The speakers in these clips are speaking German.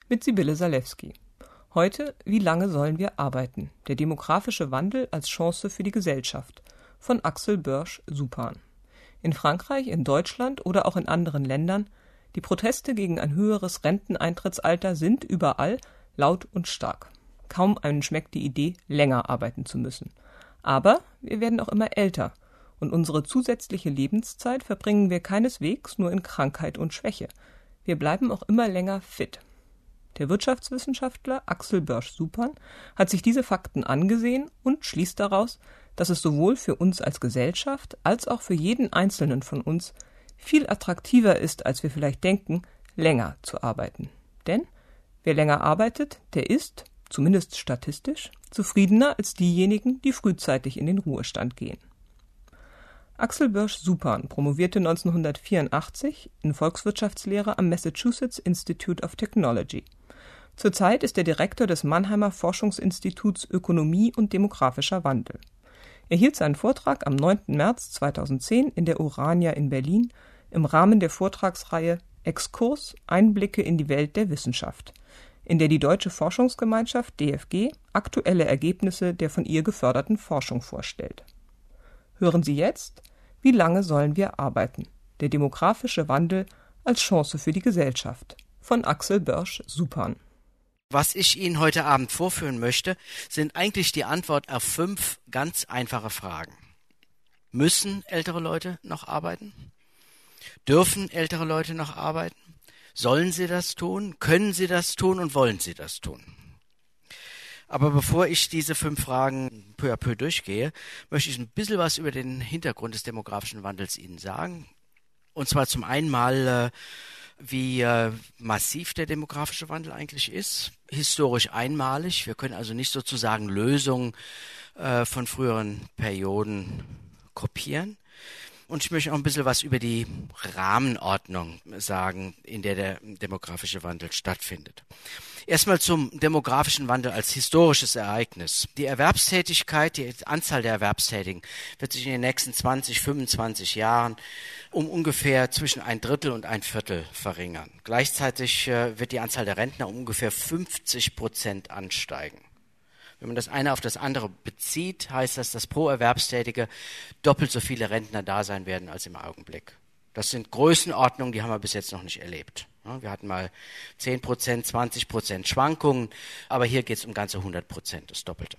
mit Sibylle Salewski. Heute, wie lange sollen wir arbeiten? Der demografische Wandel als Chance für die Gesellschaft von Axel Börsch-Suppan. In Frankreich, in Deutschland oder auch in anderen Ländern, die Proteste gegen ein höheres Renteneintrittsalter sind überall laut und stark. Kaum einem schmeckt die Idee, länger arbeiten zu müssen. Aber wir werden auch immer älter und unsere zusätzliche Lebenszeit verbringen wir keineswegs nur in Krankheit und Schwäche. Wir bleiben auch immer länger fit. Der Wirtschaftswissenschaftler Axel Börsch-Suppan hat sich diese Fakten angesehen und schließt daraus, dass es sowohl für uns als Gesellschaft als auch für jeden Einzelnen von uns viel attraktiver ist, als wir vielleicht denken, länger zu arbeiten. Denn wer länger arbeitet, der ist, zumindest statistisch, zufriedener als diejenigen, die frühzeitig in den Ruhestand gehen. Axel Börsch-Suppan promovierte 1984 in Volkswirtschaftslehre am Massachusetts Institute of Technology. Zurzeit ist er Direktor des Mannheimer Forschungsinstituts Ökonomie und demografischer Wandel. Er hielt seinen Vortrag am 9. März 2010 in der Urania in Berlin im Rahmen der Vortragsreihe Exkurs – Einblicke in die Welt der Wissenschaft, in der die Deutsche Forschungsgemeinschaft DFG aktuelle Ergebnisse der von ihr geförderten Forschung vorstellt. Hören Sie jetzt, wie lange sollen wir arbeiten? Der demografische Wandel als Chance für die Gesellschaft von Axel Börsch-Suppan. Was ich Ihnen heute Abend vorführen möchte, sind eigentlich die Antwort auf 5 ganz einfache Fragen. Müssen ältere Leute noch arbeiten? Dürfen ältere Leute noch arbeiten? Sollen sie das tun? Können sie das tun? Und wollen sie das tun? Aber bevor ich diese 5 Fragen peu à peu durchgehe, möchte ich ein bisschen was über den Hintergrund des demografischen Wandels Ihnen sagen. Und zwar zum einen mal, wie massiv der demografische Wandel eigentlich ist. Historisch einmalig. Wir können also nicht sozusagen Lösungen von früheren Perioden kopieren. Und ich möchte auch ein bisschen was über die Rahmenordnung sagen, in der der demografische Wandel stattfindet. Erstmal zum demografischen Wandel als historisches Ereignis. Die Erwerbstätigkeit, die Anzahl der Erwerbstätigen wird sich in den nächsten 20, 25 Jahren um ungefähr zwischen 1/3 und 1/4 verringern. Gleichzeitig wird die Anzahl der Rentner um ungefähr 50% ansteigen. Wenn man das eine auf das andere bezieht, heißt das, dass pro Erwerbstätige doppelt so viele Rentner da sein werden als im Augenblick. Das sind Größenordnungen, die haben wir bis jetzt noch nicht erlebt. Wir hatten mal 10%, 20% Schwankungen, aber hier geht es um ganze 100%, das Doppelte.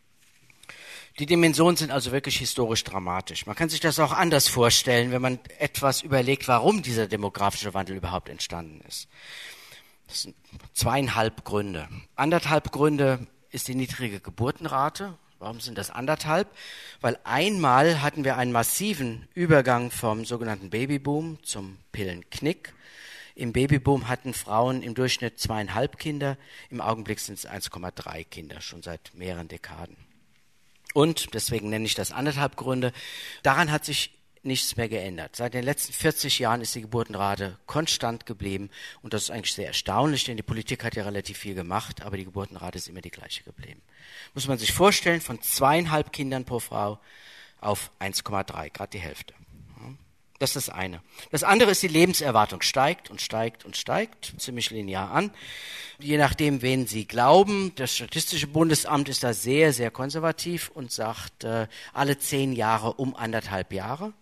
Die Dimensionen sind also wirklich historisch dramatisch. Man kann sich das auch anders vorstellen, wenn man etwas überlegt, warum dieser demografische Wandel überhaupt entstanden ist. Das sind 2,5 Gründe. 1,5 Gründe ist die niedrige Geburtenrate. Warum sind das 1,5? Weil einmal hatten wir einen massiven Übergang vom sogenannten Babyboom zum Pillenknick. Im Babyboom hatten Frauen im Durchschnitt 2,5 Kinder, im Augenblick sind es 1,3 Kinder, schon seit mehreren Dekaden. Und, deswegen nenne ich das 1,5 Gründe, daran hat sich nichts mehr geändert. Seit den letzten 40 Jahren ist die Geburtenrate konstant geblieben und das ist eigentlich sehr erstaunlich, denn die Politik hat ja relativ viel gemacht, aber die Geburtenrate ist immer die gleiche geblieben. Muss man sich vorstellen, von 2,5 Kindern pro Frau auf 1,3, gerade die Hälfte. Das ist das eine. Das andere ist, die Lebenserwartung steigt und steigt und steigt, ziemlich linear an. Je nachdem, wen Sie glauben, das Statistische Bundesamt ist da sehr, sehr konservativ und sagt, alle 10 Jahre um 1,5 Jahre.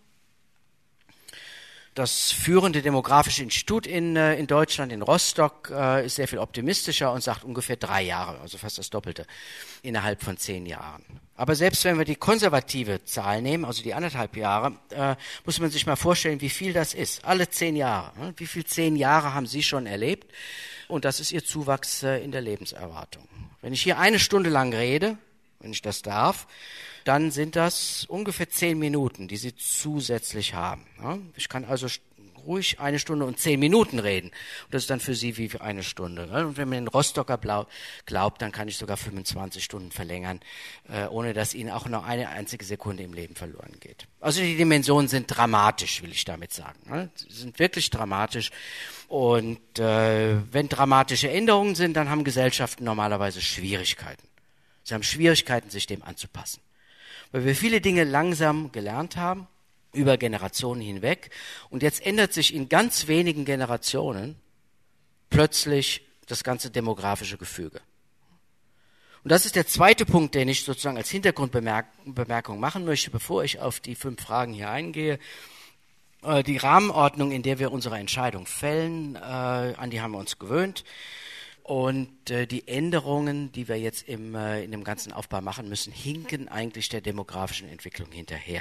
Das führende demografische Institut in Deutschland, in Rostock, ist sehr viel optimistischer und sagt ungefähr 3 Jahre, also fast das Doppelte, innerhalb von 10 Jahren. Aber selbst wenn wir die konservative Zahl nehmen, also die 1,5 Jahre, muss man sich mal vorstellen, wie viel das ist. Alle 10 Jahre. Wie viel 10 Jahre haben Sie schon erlebt? Und das ist Ihr Zuwachs in der Lebenserwartung. Wenn ich hier 1 Stunde lang rede, wenn ich das darf, dann sind das ungefähr 10 Minuten, die Sie zusätzlich haben. Ich kann also ruhig 1 Stunde und 10 Minuten reden. Und das ist dann für Sie wie für 1 Stunde. Und wenn man den Rostocker glaubt, dann kann ich sogar 25 Stunden verlängern, ohne dass Ihnen auch noch eine einzige Sekunde im Leben verloren geht. Also die Dimensionen sind dramatisch, will ich damit sagen. Sie sind wirklich dramatisch. Und wenn dramatische Änderungen sind, dann haben Gesellschaften normalerweise Schwierigkeiten. Sie haben Schwierigkeiten, sich dem anzupassen. Weil wir viele Dinge langsam gelernt haben, über Generationen hinweg. Und jetzt ändert sich in ganz wenigen Generationen plötzlich das ganze demografische Gefüge. Und das ist der zweite Punkt, den ich sozusagen als Hintergrundbemerkung machen möchte, bevor ich auf die 5 Fragen hier eingehe. Die Rahmenordnung, in der wir unsere Entscheidung fällen, an die haben wir uns gewöhnt. Und die Änderungen, die wir jetzt in dem ganzen Aufbau machen müssen, hinken eigentlich der demografischen Entwicklung hinterher.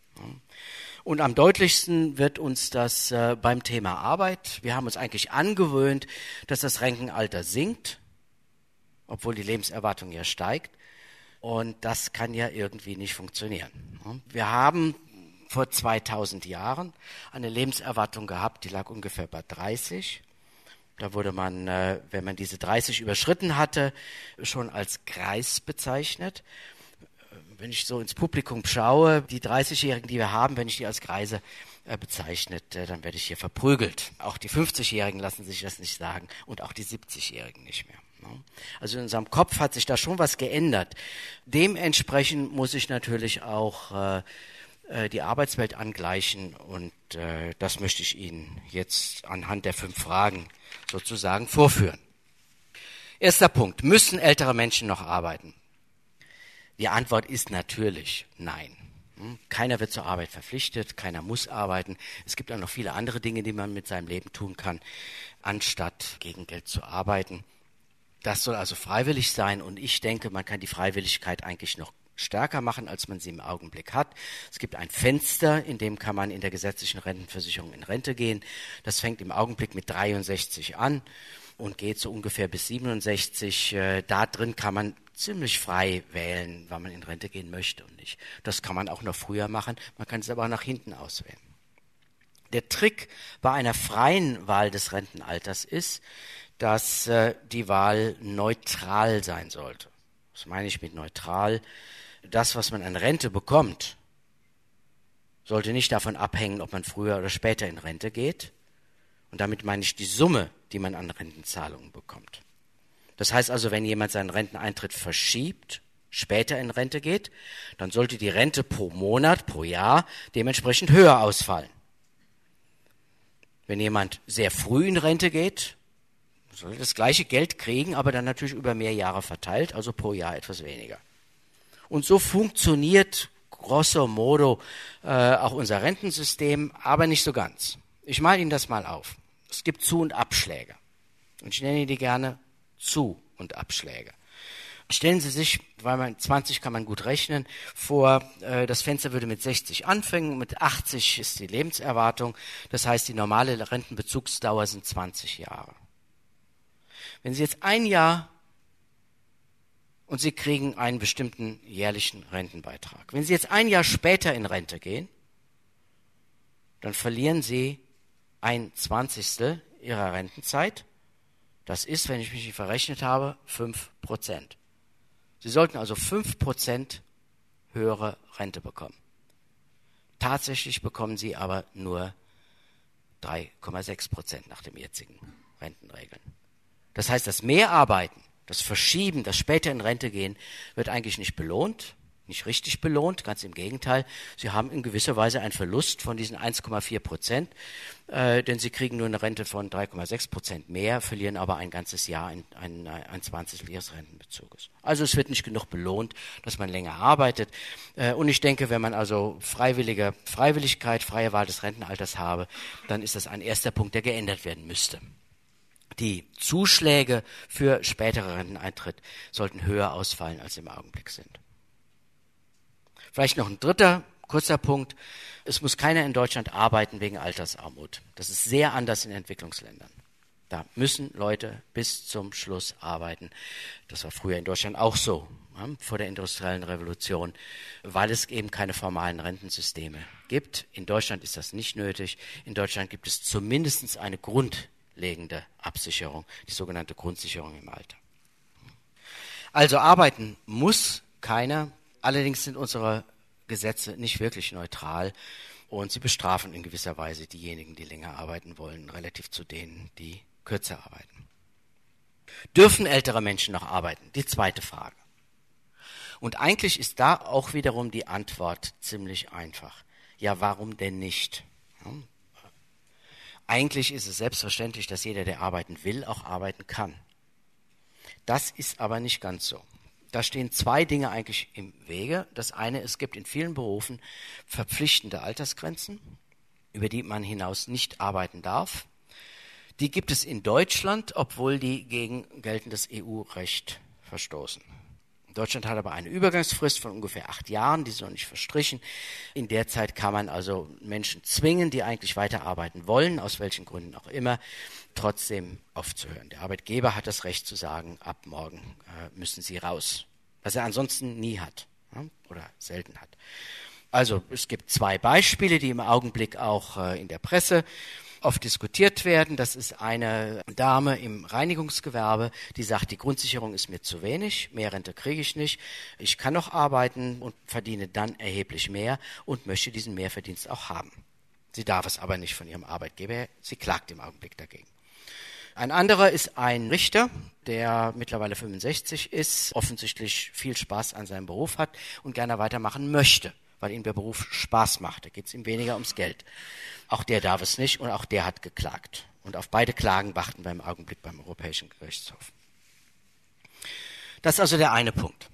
Und am deutlichsten wird uns das beim Thema Arbeit. Wir haben uns eigentlich angewöhnt, dass das Rentenalter sinkt, obwohl die Lebenserwartung ja steigt. Und das kann ja irgendwie nicht funktionieren. Wir haben vor 2000 Jahren eine Lebenserwartung gehabt, die lag ungefähr bei 30. Da wurde man, wenn man diese 30 überschritten hatte, schon als Greis bezeichnet. Wenn ich so ins Publikum schaue, die 30-Jährigen, die wir haben, wenn ich die als Greise bezeichnet, dann werde ich hier verprügelt. Auch die 50-Jährigen lassen sich das nicht sagen und auch die 70-Jährigen nicht mehr. Also in unserem Kopf hat sich da schon was geändert. Dementsprechend muss ich natürlich auch die Arbeitswelt angleichen und das möchte ich Ihnen jetzt anhand der 5 Fragen sozusagen vorführen. Erster Punkt: Müssen ältere Menschen noch arbeiten? Die Antwort ist natürlich nein. Keiner wird zur Arbeit verpflichtet, keiner muss arbeiten. Es gibt auch noch viele andere Dinge, die man mit seinem Leben tun kann, anstatt gegen Geld zu arbeiten. Das soll also freiwillig sein und ich denke, man kann die Freiwilligkeit eigentlich noch stärker machen, als man sie im Augenblick hat. Es gibt ein Fenster, in dem kann man in der gesetzlichen Rentenversicherung in Rente gehen. Das fängt im Augenblick mit 63 an und geht so ungefähr bis 67. Da drin kann man ziemlich frei wählen, wann man in Rente gehen möchte und nicht. Das kann man auch noch früher machen, man kann es aber auch nach hinten auswählen. Der Trick bei einer freien Wahl des Rentenalters ist, dass die Wahl neutral sein sollte. Was meine ich mit neutral? Das, was man an Rente bekommt, sollte nicht davon abhängen, ob man früher oder später in Rente geht. Und damit meine ich die Summe, die man an Rentenzahlungen bekommt. Das heißt also, wenn jemand seinen Renteneintritt verschiebt, später in Rente geht, dann sollte die Rente pro Monat, pro Jahr dementsprechend höher ausfallen. Wenn jemand sehr früh in Rente geht, soll das gleiche Geld kriegen, aber dann natürlich über mehr Jahre verteilt, also pro Jahr etwas weniger. Und so funktioniert grosso modo auch unser Rentensystem, aber nicht so ganz. Ich male Ihnen das mal auf. Es gibt Zu- und Abschläge. Und ich nenne die gerne Zu- und Abschläge. Stellen Sie sich, weil man 20 kann man gut rechnen, vor, das Fenster würde mit 60 anfangen, mit 80 ist die Lebenserwartung. Das heißt, die normale Rentenbezugsdauer sind 20 Jahre. Wenn Sie jetzt ein Jahr und Sie kriegen einen bestimmten jährlichen Rentenbeitrag. Wenn Sie jetzt ein Jahr später in Rente gehen, dann verlieren Sie 1/20 Ihrer Rentenzeit. Das ist, wenn ich mich nicht verrechnet habe, 5%. Sie sollten also 5% höhere Rente bekommen. Tatsächlich bekommen Sie aber nur 3,6% nach den jetzigen Rentenregeln. Das heißt, das Mehrarbeiten, das Verschieben, das später in Rente gehen, wird eigentlich nicht belohnt, nicht richtig belohnt, ganz im Gegenteil. Sie haben in gewisser Weise einen Verlust von diesen 1,4%, denn Sie kriegen nur eine Rente von 3,6% mehr, verlieren aber ein ganzes Jahr ein 20 Ihres Rentenbezuges. Also es wird nicht genug belohnt, dass man länger arbeitet. Und ich denke, wenn man also Freiwilligkeit, freie Wahl des Rentenalters habe, dann ist das ein erster Punkt, der geändert werden müsste. Die Zuschläge für spätere Renteneintritt sollten höher ausfallen, als sie im Augenblick sind. Vielleicht noch ein dritter, kurzer Punkt. Es muss keiner in Deutschland arbeiten wegen Altersarmut. Das ist sehr anders in Entwicklungsländern. Da müssen Leute bis zum Schluss arbeiten. Das war früher in Deutschland auch so, vor der industriellen Revolution, weil es eben keine formalen Rentensysteme gibt. In Deutschland ist das nicht nötig. In Deutschland gibt es zumindest eine grundlegende Absicherung, die sogenannte Grundsicherung im Alter. Also arbeiten muss keiner. Allerdings sind unsere Gesetze nicht wirklich neutral und sie bestrafen in gewisser Weise diejenigen, die länger arbeiten wollen, relativ zu denen, die kürzer arbeiten. Dürfen ältere Menschen noch arbeiten? Die zweite Frage. Und eigentlich ist da auch wiederum die Antwort ziemlich einfach. Ja, warum denn nicht? Eigentlich ist es selbstverständlich, dass jeder, der arbeiten will, auch arbeiten kann. Das ist aber nicht ganz so. Da stehen zwei Dinge eigentlich im Wege. Das eine, es gibt in vielen Berufen verpflichtende Altersgrenzen, über die man hinaus nicht arbeiten darf. Die gibt es in Deutschland, obwohl die gegen geltendes EU-Recht verstoßen. Deutschland hat aber eine Übergangsfrist von ungefähr 8 Jahren, die ist noch nicht verstrichen. In der Zeit kann man also Menschen zwingen, die eigentlich weiterarbeiten wollen, aus welchen Gründen auch immer, trotzdem aufzuhören. Der Arbeitgeber hat das Recht zu sagen, ab morgen müssen sie raus, was er ansonsten nie hat, oder selten hat. Also es gibt 2 Beispiele, die im Augenblick auch in der Presse oft diskutiert werden. Das ist eine Dame im Reinigungsgewerbe, die sagt, die Grundsicherung ist mir zu wenig, mehr Rente kriege ich nicht, ich kann noch arbeiten und verdiene dann erheblich mehr und möchte diesen Mehrverdienst auch haben. Sie darf es aber nicht von ihrem Arbeitgeber, sie klagt im Augenblick dagegen. Ein anderer ist ein Richter, der mittlerweile 65 ist, offensichtlich viel Spaß an seinem Beruf hat und gerne weitermachen möchte, weil ihm der Beruf Spaß macht. Da geht es ihm weniger ums Geld. Auch der darf es nicht und auch der hat geklagt. Und auf beide Klagen warten wir im Augenblick beim Europäischen Gerichtshof. Das ist also der eine Punkt.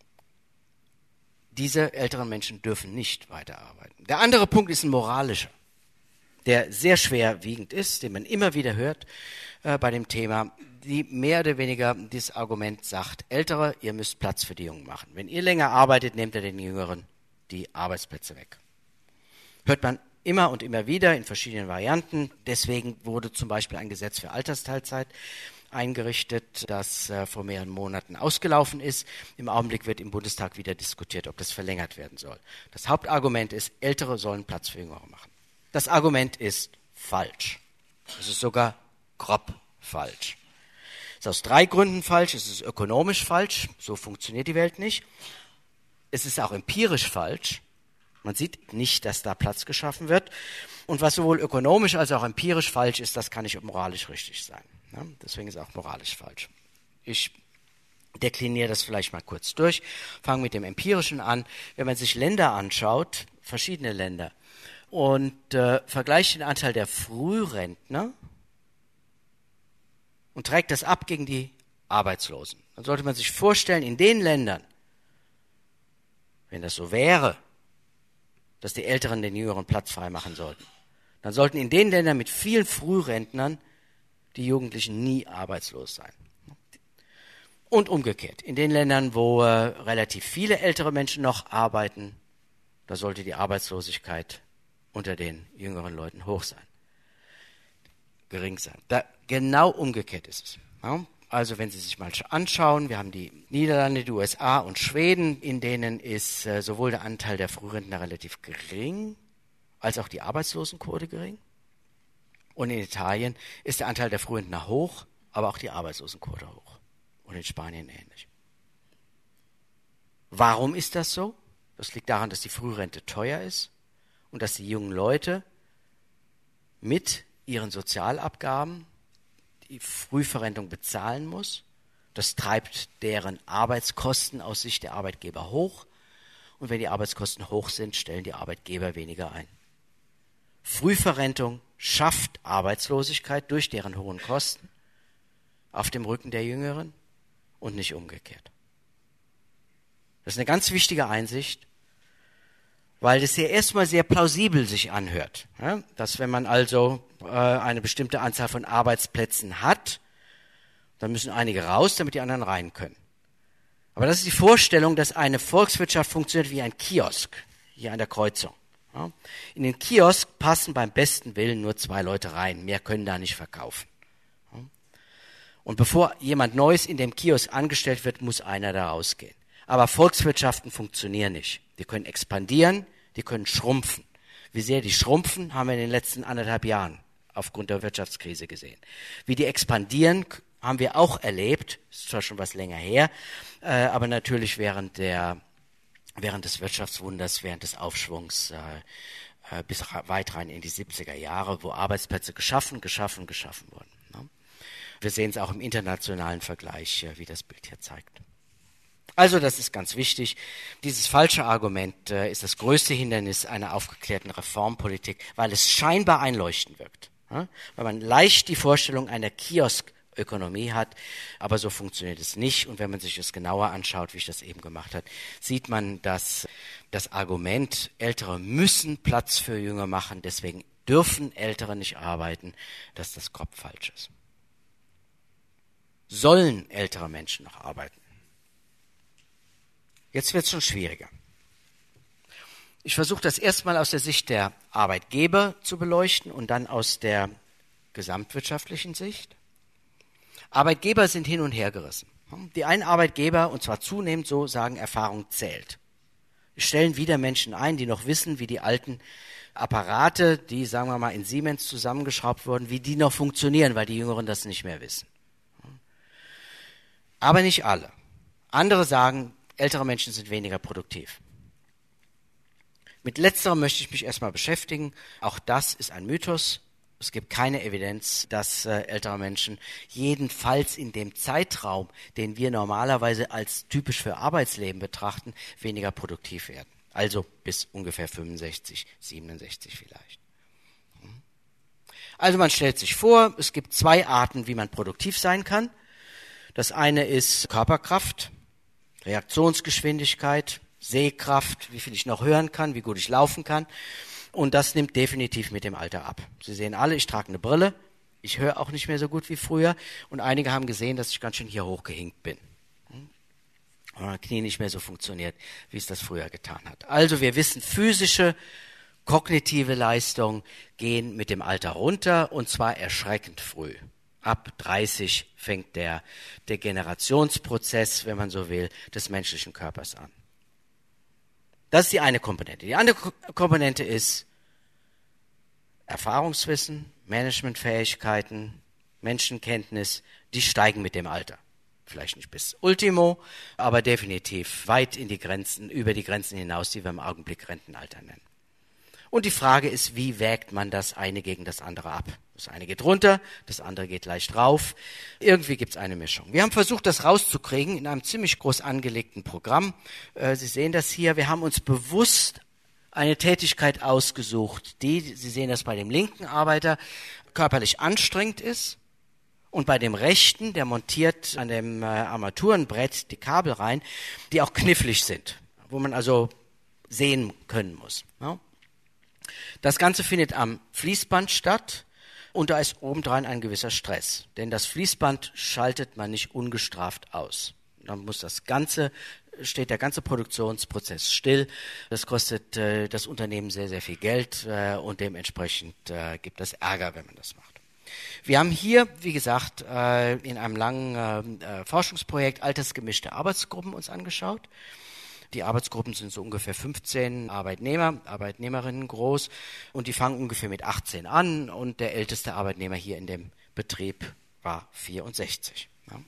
Diese älteren Menschen dürfen nicht weiterarbeiten. Der andere Punkt ist ein moralischer, der sehr schwerwiegend ist, den man immer wieder hört bei dem Thema, die mehr oder weniger dieses Argument sagt, Ältere, ihr müsst Platz für die Jungen machen. Wenn ihr länger arbeitet, nehmt ihr den Jüngeren die Arbeitsplätze weg. Hört man immer und immer wieder in verschiedenen Varianten. Deswegen wurde zum Beispiel ein Gesetz für Altersteilzeit eingerichtet, das vor mehreren Monaten ausgelaufen ist. Im Augenblick wird im Bundestag wieder diskutiert, ob das verlängert werden soll. Das Hauptargument ist, Ältere sollen Platz für Jüngere machen. Das Argument ist falsch. Es ist sogar grob falsch. Es ist aus 3 Gründen falsch. Es ist ökonomisch falsch. So funktioniert die Welt nicht. Es ist auch empirisch falsch. Man sieht nicht, dass da Platz geschaffen wird. Und was sowohl ökonomisch als auch empirisch falsch ist, das kann nicht moralisch richtig sein. Ja, deswegen ist es auch moralisch falsch. Ich dekliniere das vielleicht mal kurz durch. Fange mit dem Empirischen an. Wenn man sich Länder anschaut, verschiedene Länder, und vergleicht den Anteil der Frührentner und trägt das ab gegen die Arbeitslosen, dann sollte man sich vorstellen, in den Ländern, wenn das so wäre, dass die Älteren den Jüngeren Platz frei machen sollten, dann sollten in den Ländern mit vielen Frührentnern die Jugendlichen nie arbeitslos sein. Und umgekehrt, in den Ländern, wo relativ viele ältere Menschen noch arbeiten, da sollte die Arbeitslosigkeit unter den jüngeren Leuten hoch sein, gering sein. Genau umgekehrt ist es. Ja? Also wenn Sie sich mal anschauen, wir haben die Niederlande, die USA und Schweden, in denen ist sowohl der Anteil der Frührentner relativ gering, als auch die Arbeitslosenquote gering. Und in Italien ist der Anteil der Frührentner hoch, aber auch die Arbeitslosenquote hoch. Und in Spanien ähnlich. Warum ist das so? Das liegt daran, dass die Frührente teuer ist und dass die jungen Leute mit ihren Sozialabgaben die Frühverrentung bezahlen muss. Das treibt deren Arbeitskosten aus Sicht der Arbeitgeber hoch. Und wenn die Arbeitskosten hoch sind, stellen die Arbeitgeber weniger ein. Frühverrentung schafft Arbeitslosigkeit durch deren hohen Kosten auf dem Rücken der Jüngeren und nicht umgekehrt. Das ist eine ganz wichtige Einsicht, weil das ja erstmal sehr plausibel sich anhört, ja? Dass wenn man also eine bestimmte Anzahl von Arbeitsplätzen hat, dann müssen einige raus, damit die anderen rein können. Aber das ist die Vorstellung, dass eine Volkswirtschaft funktioniert wie ein Kiosk, hier an der Kreuzung. Ja? In den Kiosk passen beim besten Willen nur 2 Leute rein, mehr können da nicht verkaufen. Ja? Und bevor jemand Neues in dem Kiosk angestellt wird, muss einer da rausgehen. Aber Volkswirtschaften funktionieren nicht. Die können expandieren, die können schrumpfen. Wie sehr die schrumpfen, haben wir in den letzten 1,5 Jahren aufgrund der Wirtschaftskrise gesehen. Wie die expandieren, haben wir auch erlebt, ist zwar schon was länger her, aber natürlich während des Wirtschaftswunders, während des Aufschwungs bis weit rein in die 70er Jahre, wo Arbeitsplätze geschaffen wurden. Ne? Wir sehen es auch im internationalen Vergleich, wie das Bild hier zeigt. Also das ist ganz wichtig. Dieses falsche Argument ist das größte Hindernis einer aufgeklärten Reformpolitik, weil es scheinbar einleuchtend wirkt. Ja? Weil man leicht die Vorstellung einer Kiosk Ökonomie hat, aber so funktioniert es nicht. Und wenn man sich das genauer anschaut, wie ich das eben gemacht habe, sieht man, dass das Argument, Ältere müssen Platz für Jüngere machen, deswegen dürfen Ältere nicht arbeiten, dass das grob falsch ist. Sollen ältere Menschen noch arbeiten? Jetzt wird es schon schwieriger. Ich versuche das erstmal aus der Sicht der Arbeitgeber zu beleuchten und dann aus der gesamtwirtschaftlichen Sicht. Arbeitgeber sind hin und her gerissen. Die einen Arbeitgeber, und zwar zunehmend so, sagen, Erfahrung zählt. Stellen wieder Menschen ein, die noch wissen, wie die alten Apparate, die, sagen wir mal, in Siemens zusammengeschraubt wurden, wie die noch funktionieren, weil die Jüngeren das nicht mehr wissen. Aber nicht alle. Andere sagen, ältere Menschen sind weniger produktiv. Mit letzterem möchte ich mich erstmal beschäftigen. Auch das ist ein Mythos. Es gibt keine Evidenz, dass ältere Menschen jedenfalls in dem Zeitraum, den wir normalerweise als typisch für Arbeitsleben betrachten, weniger produktiv werden. Also bis ungefähr 65, 67 vielleicht. Also man stellt sich vor, es gibt zwei Arten, wie man produktiv sein kann. Das eine ist Körperkraft, Reaktionsgeschwindigkeit, Sehkraft, wie viel ich noch hören kann, wie gut ich laufen kann. Und das nimmt definitiv mit dem Alter ab. Sie sehen alle, ich trage eine Brille, ich höre auch nicht mehr so gut wie früher. Und einige haben gesehen, dass ich ganz schön hier hochgehinkt bin. Und mein Knie nicht mehr so funktioniert, wie es das früher getan hat. Also wir wissen, physische, kognitive Leistungen gehen mit dem Alter runter und zwar erschreckend früh. Ab 30 fängt der Degenerationsprozess, wenn man so will, des menschlichen Körpers an. Das ist die eine Komponente. Die andere Komponente ist Erfahrungswissen, Managementfähigkeiten, Menschenkenntnis, die steigen mit dem Alter. Vielleicht nicht bis Ultimo, aber definitiv weit in die Grenzen, über die Grenzen hinaus, die wir im Augenblick Rentenalter nennen. Und die Frage ist, wie wägt man das eine gegen das andere ab? Das eine geht runter, das andere geht leicht rauf. Irgendwie gibt es eine Mischung. Wir haben versucht, das rauszukriegen in einem ziemlich groß angelegten Programm. Sie sehen das hier. Wir haben uns bewusst eine Tätigkeit ausgesucht, die, Sie sehen das bei dem linken Arbeiter, körperlich anstrengend ist. Und bei dem rechten, der montiert an dem Armaturenbrett die Kabel rein, die auch knifflig sind, wo man also sehen können muss. Ja? Das Ganze findet am Fließband statt und da ist obendrein ein gewisser Stress. Denn das Fließband schaltet man nicht ungestraft aus. Dann steht der ganze Produktionsprozess still. Das kostet das Unternehmen sehr, sehr viel Geld und dementsprechend gibt es Ärger, wenn man das macht. Wir haben hier, wie gesagt, in einem langen Forschungsprojekt altersgemischte Arbeitsgruppen uns angeschaut. Die Arbeitsgruppen sind so ungefähr 15 Arbeitnehmerinnen groß und die fangen ungefähr mit 18 an und der älteste Arbeitnehmer hier in dem Betrieb war 64. Ja.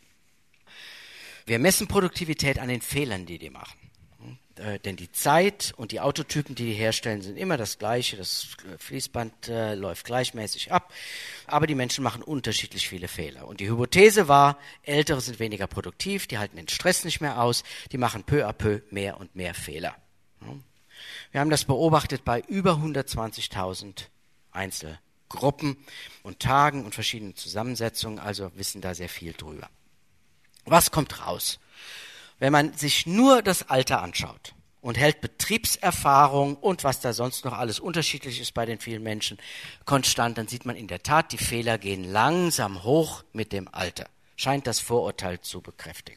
Wir messen Produktivität an den Fehlern, die machen. Denn die Zeit und die Autotypen, die herstellen, sind immer das Gleiche. Das Fließband läuft gleichmäßig ab. Aber die Menschen machen unterschiedlich viele Fehler. Und die Hypothese war, Ältere sind weniger produktiv, die halten den Stress nicht mehr aus, die machen peu à peu mehr und mehr Fehler. Wir haben das beobachtet bei über 120.000 Einzelgruppen und Tagen und verschiedenen Zusammensetzungen, also wissen da sehr viel drüber. Was kommt raus? Wenn man sich nur das Alter anschaut und hält Betriebserfahrung und was da sonst noch alles unterschiedlich ist bei den vielen Menschen konstant, dann sieht man in der Tat, die Fehler gehen langsam hoch mit dem Alter. Scheint das Vorurteil zu bekräftigen.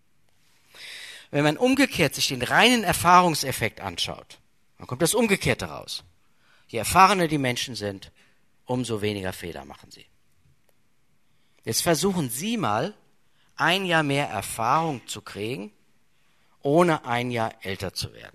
Wenn man umgekehrt sich den reinen Erfahrungseffekt anschaut, dann kommt das Umgekehrte raus. Je erfahrener die Menschen sind, umso weniger Fehler machen sie. Jetzt versuchen Sie mal, ein Jahr mehr Erfahrung zu kriegen, ohne ein Jahr älter zu werden.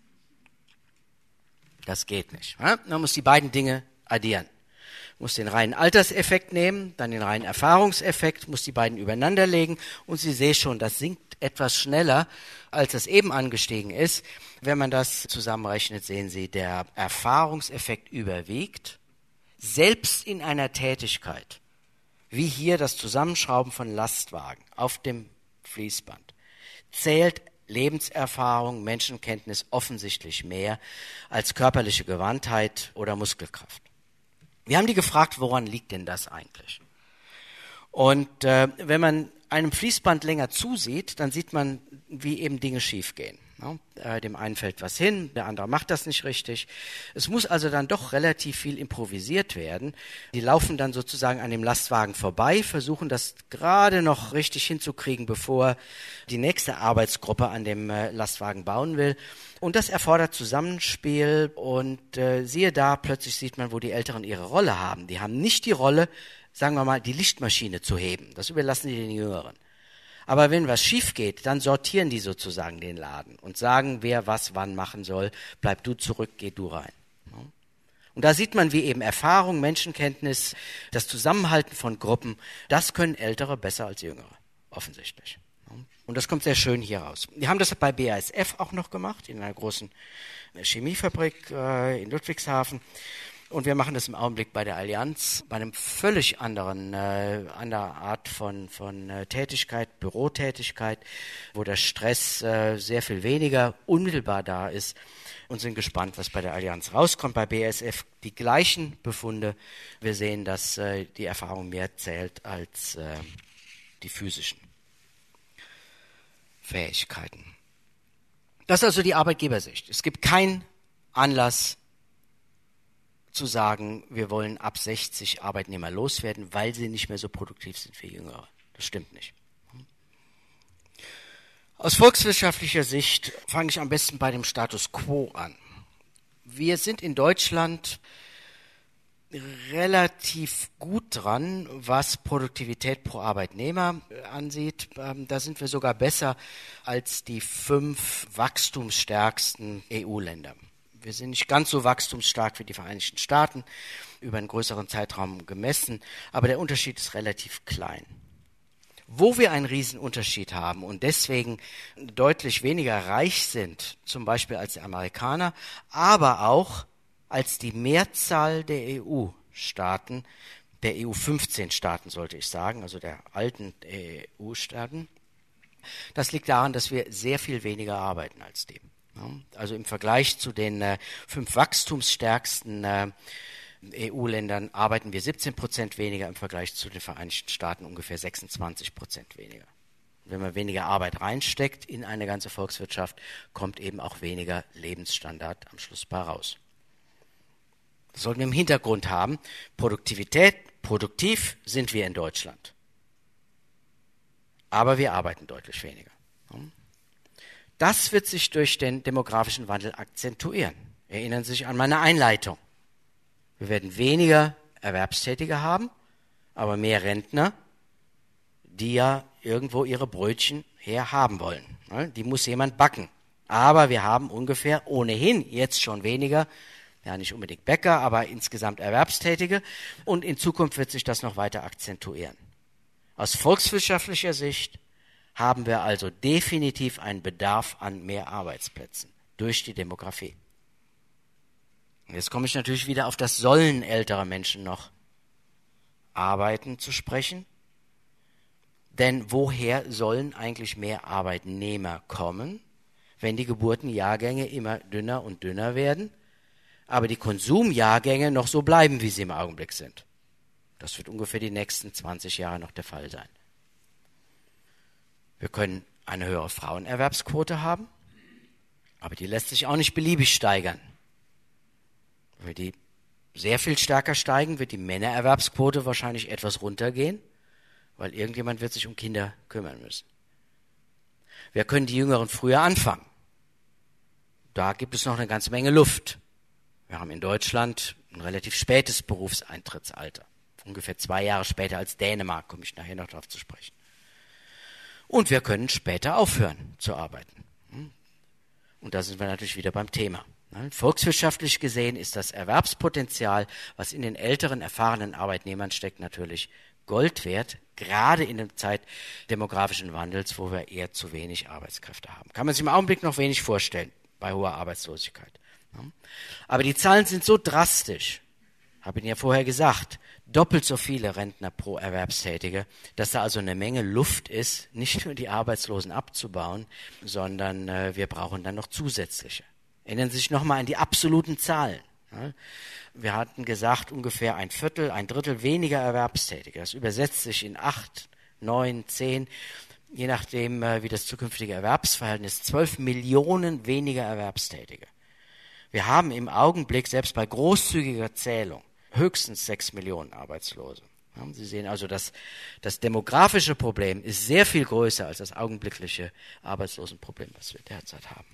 Das geht nicht. Ja? Man muss die beiden Dinge addieren. Man muss den reinen Alterseffekt nehmen, dann den reinen Erfahrungseffekt, muss die beiden übereinander legen und Sie sehen schon, das sinkt etwas schneller, als das eben angestiegen ist. Wenn man das zusammenrechnet, sehen Sie, der Erfahrungseffekt überwiegt, selbst in einer Tätigkeit, wie hier das Zusammenschrauben von Lastwagen auf dem Fließband, zählt Lebenserfahrung, Menschenkenntnis offensichtlich mehr als körperliche Gewandtheit oder Muskelkraft. Wir haben die gefragt, woran liegt denn das eigentlich? Und wenn man einem Fließband länger zusieht, dann sieht man, wie eben Dinge schiefgehen. Ja, dem einen fällt was hin, der andere macht das nicht richtig. Es muss also dann doch relativ viel improvisiert werden. Die laufen dann sozusagen an dem Lastwagen vorbei, versuchen das gerade noch richtig hinzukriegen, bevor die nächste Arbeitsgruppe an dem Lastwagen bauen will. Und das erfordert Zusammenspiel und siehe da, plötzlich sieht man, wo die Älteren ihre Rolle haben. Die haben nicht die Rolle, sagen wir mal, die Lichtmaschine zu heben. Das überlassen die den Jüngeren. Aber wenn was schief geht, dann sortieren die sozusagen den Laden und sagen, wer was wann machen soll. Bleib du zurück, geh du rein. Und da sieht man, wie eben Erfahrung, Menschenkenntnis, das Zusammenhalten von Gruppen, das können Ältere besser als Jüngere, offensichtlich. Und das kommt sehr schön hier raus. Wir haben das bei BASF auch noch gemacht, in einer großen Chemiefabrik in Ludwigshafen. Und wir machen das im Augenblick bei der Allianz, bei einem völlig anderer Art von Tätigkeit, Bürotätigkeit, wo der Stress sehr viel weniger unmittelbar da ist und sind gespannt, was bei der Allianz rauskommt. Bei BASF die gleichen Befunde. Wir sehen, dass die Erfahrung mehr zählt als die physischen Fähigkeiten. Das ist also die Arbeitgebersicht. Es gibt keinen Anlass zu sagen, wir wollen ab 60 Arbeitnehmer loswerden, weil sie nicht mehr so produktiv sind wie Jüngere. Das stimmt nicht. Aus volkswirtschaftlicher Sicht fange ich am besten bei dem Status quo an. Wir sind in Deutschland relativ gut dran, was Produktivität pro Arbeitnehmer ansieht. Da sind wir sogar besser als die 5 wachstumsstärksten EU-Länder. Wir sind nicht ganz so wachstumsstark wie die Vereinigten Staaten, über einen größeren Zeitraum gemessen, aber der Unterschied ist relativ klein. Wo wir einen Riesenunterschied haben und deswegen deutlich weniger reich sind, zum Beispiel als die Amerikaner, aber auch als die Mehrzahl der EU-Staaten, der EU-15-Staaten sollte ich sagen, also der alten EU-Staaten, das liegt daran, dass wir sehr viel weniger arbeiten als die. Also im Vergleich zu den 5 wachstumsstärksten EU-Ländern arbeiten wir 17% weniger, im Vergleich zu den Vereinigten Staaten ungefähr 26% weniger. Wenn man weniger Arbeit reinsteckt in eine ganze Volkswirtschaft, kommt eben auch weniger Lebensstandard am Schluss bei raus. Das sollten wir im Hintergrund haben. Produktiv sind wir in Deutschland. Aber wir arbeiten deutlich weniger. Das wird sich durch den demografischen Wandel akzentuieren. Erinnern Sie sich an meine Einleitung. Wir werden weniger Erwerbstätige haben, aber mehr Rentner, die ja irgendwo ihre Brötchen her haben wollen. Die muss jemand backen. Aber wir haben ungefähr ohnehin jetzt schon weniger, ja nicht unbedingt Bäcker, aber insgesamt Erwerbstätige. Und in Zukunft wird sich das noch weiter akzentuieren. Aus volkswirtschaftlicher Sicht haben wir also definitiv einen Bedarf an mehr Arbeitsplätzen durch die Demografie. Und jetzt komme ich natürlich wieder auf das Sollen älterer Menschen noch arbeiten zu sprechen. Denn woher sollen eigentlich mehr Arbeitnehmer kommen, wenn die Geburtenjahrgänge immer dünner und dünner werden, aber die Konsumjahrgänge noch so bleiben, wie sie im Augenblick sind? Das wird ungefähr die nächsten 20 Jahre noch der Fall sein. Wir können eine höhere Frauenerwerbsquote haben, aber die lässt sich auch nicht beliebig steigern. Wenn die sehr viel stärker steigen, wird die Männererwerbsquote wahrscheinlich etwas runtergehen, weil irgendjemand wird sich um Kinder kümmern müssen. Wir können die Jüngeren früher anfangen. Da gibt es noch eine ganze Menge Luft. Wir haben in Deutschland ein relativ spätes Berufseintrittsalter. Ungefähr 2 Jahre später als Dänemark, komme ich nachher noch darauf zu sprechen. Und wir können später aufhören zu arbeiten. Und da sind wir natürlich wieder beim Thema. Volkswirtschaftlich gesehen ist das Erwerbspotenzial, was in den älteren, erfahrenen Arbeitnehmern steckt, natürlich Gold wert, gerade in der Zeit demografischen Wandels, wo wir eher zu wenig Arbeitskräfte haben. Kann man sich im Augenblick noch wenig vorstellen bei hoher Arbeitslosigkeit. Aber die Zahlen sind so drastisch, habe ich Ihnen ja vorher gesagt, doppelt so viele Rentner pro Erwerbstätige, dass da also eine Menge Luft ist, nicht nur die Arbeitslosen abzubauen, sondern wir brauchen dann noch zusätzliche. Erinnern Sie sich nochmal an die absoluten Zahlen. Wir hatten gesagt, ungefähr ein Viertel, ein Drittel weniger Erwerbstätige. Das übersetzt sich in 8, 9, 10, je nachdem, wie das zukünftige Erwerbsverhältnis, 12 Millionen weniger Erwerbstätige. Wir haben im Augenblick, selbst bei großzügiger Zählung, höchstens 6 Millionen Arbeitslose. Sie sehen also, dass das demografische Problem ist sehr viel größer als das augenblickliche Arbeitslosenproblem, was wir derzeit haben.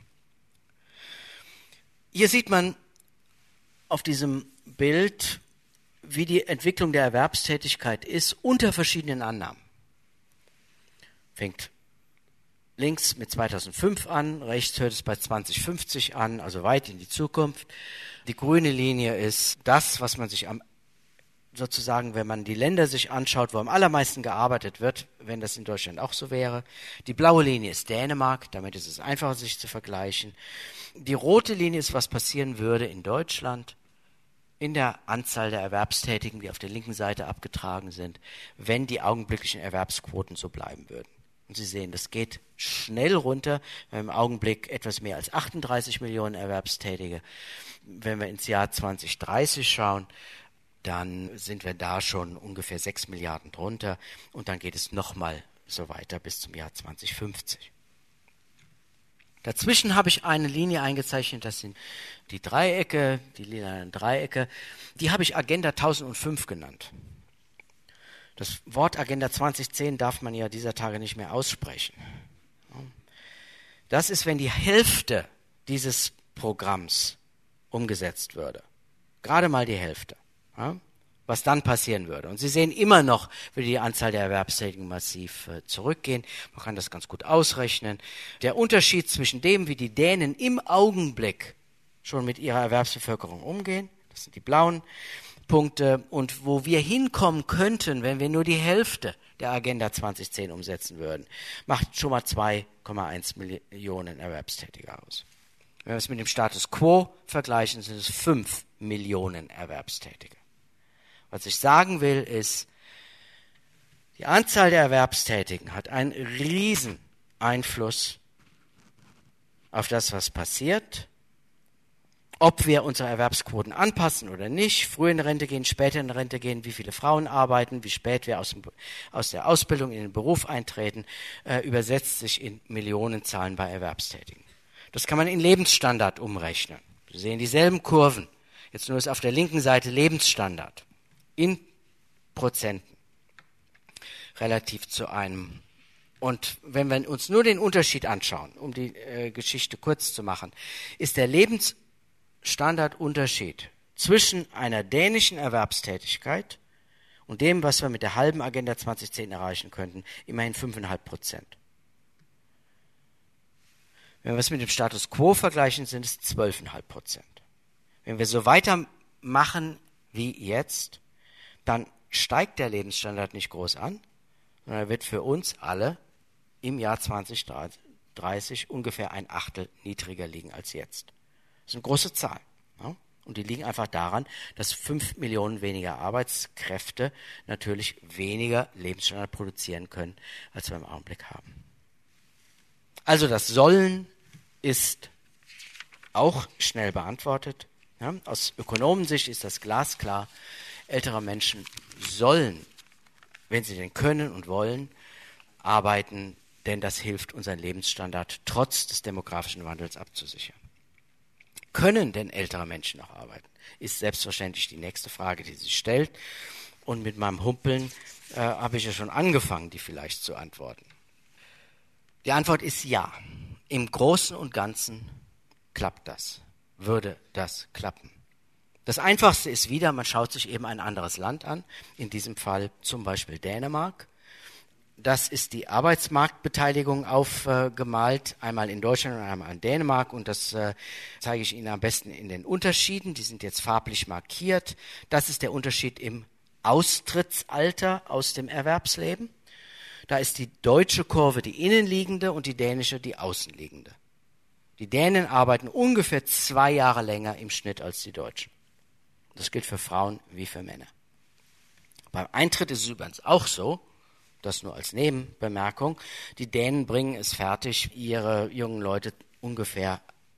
Hier sieht man auf diesem Bild, wie die Entwicklung der Erwerbstätigkeit ist, unter verschiedenen Annahmen. Fängt links mit 2005 an, rechts hört es bei 2050 an, also weit in die Zukunft. Die grüne Linie ist das, was man sich sozusagen, wenn man die Länder sich anschaut, wo am allermeisten gearbeitet wird, wenn das in Deutschland auch so wäre. Die blaue Linie ist Dänemark, damit ist es einfacher, sich zu vergleichen. Die rote Linie ist, was passieren würde in Deutschland in der Anzahl der Erwerbstätigen, die auf der linken Seite abgetragen sind, wenn die augenblicklichen Erwerbsquoten so bleiben würden. Und Sie sehen, das geht schnell runter. Wir haben im Augenblick etwas mehr als 38 Millionen Erwerbstätige. Wenn wir ins Jahr 2030 schauen, dann sind wir da schon ungefähr 6 Milliarden drunter und dann geht es nochmal so weiter bis zum Jahr 2050. Dazwischen habe ich eine Linie eingezeichnet, das sind die Dreiecke, die lilanen Dreiecke, die habe ich Agenda 1005 genannt. Das Wort Agenda 2010 darf man ja dieser Tage nicht mehr aussprechen. Das ist, wenn die Hälfte dieses Programms umgesetzt würde. Gerade mal die Hälfte. Ja, was dann passieren würde. Und Sie sehen immer noch, wie die Anzahl der Erwerbstätigen massiv zurückgehen. Man kann das ganz gut ausrechnen. Der Unterschied zwischen dem, wie die Dänen im Augenblick schon mit ihrer Erwerbsbevölkerung umgehen, das sind die blauen Punkte, und wo wir hinkommen könnten, wenn wir nur die Hälfte der Agenda 2010 umsetzen würden, macht schon mal 2,1 Millionen Erwerbstätige aus. Wenn wir es mit dem Status quo vergleichen, sind es 5 Millionen Erwerbstätige. Was ich sagen will, ist, die Anzahl der Erwerbstätigen hat einen riesen Einfluss auf das, was passiert, ob wir unsere Erwerbsquoten anpassen oder nicht, früher in Rente gehen, später in Rente gehen, wie viele Frauen arbeiten, wie spät wir aus der Ausbildung in den Beruf eintreten, übersetzt sich in Millionenzahlen bei Erwerbstätigen. Das kann man in Lebensstandard umrechnen. Sie sehen dieselben Kurven. Jetzt nur ist auf der linken Seite Lebensstandard in Prozenten relativ zu einem. Und wenn wir uns nur den Unterschied anschauen, um die Geschichte kurz zu machen, ist der Lebensstandardunterschied zwischen einer dänischen Erwerbstätigkeit und dem, was wir mit der halben Agenda 2010 erreichen könnten, immerhin 5,5%. Wenn wir es mit dem Status quo vergleichen, sind es 12,5%. Wenn wir so weitermachen wie jetzt, dann steigt der Lebensstandard nicht groß an, sondern er wird für uns alle im Jahr 2030 ungefähr ein Achtel niedriger liegen als jetzt. Das sind große Zahlen. Ja? Und die liegen einfach daran, dass 5 Millionen weniger Arbeitskräfte natürlich weniger Lebensstandard produzieren können, als wir im Augenblick haben. Also das Sollen ist auch schnell beantwortet. Ja? Aus Ökonomensicht ist das glasklar. Ältere Menschen sollen, wenn sie denn können und wollen, arbeiten, denn das hilft, unseren Lebensstandard trotz des demografischen Wandels abzusichern. Können denn ältere Menschen noch arbeiten? Ist selbstverständlich die nächste Frage, die sich stellt. Und mit meinem Humpeln habe ich ja schon angefangen, die vielleicht zu antworten. Die Antwort ist ja. Im Großen und Ganzen klappt das. Würde das klappen? Das Einfachste ist wieder, man schaut sich eben ein anderes Land an, in diesem Fall zum Beispiel Dänemark. Das ist die Arbeitsmarktbeteiligung aufgemalt, einmal in Deutschland und einmal in Dänemark, und das zeige ich Ihnen am besten in den Unterschieden. Die sind jetzt farblich markiert. Das ist der Unterschied im Austrittsalter aus dem Erwerbsleben. Da ist die deutsche Kurve die innenliegende und die dänische die außenliegende. Die Dänen arbeiten ungefähr 2 Jahre länger im Schnitt als die Deutschen. Das gilt für Frauen wie für Männer. Beim Eintritt ist es übrigens auch so, das nur als Nebenbemerkung, die Dänen bringen es fertig, ihre jungen Leute ungefähr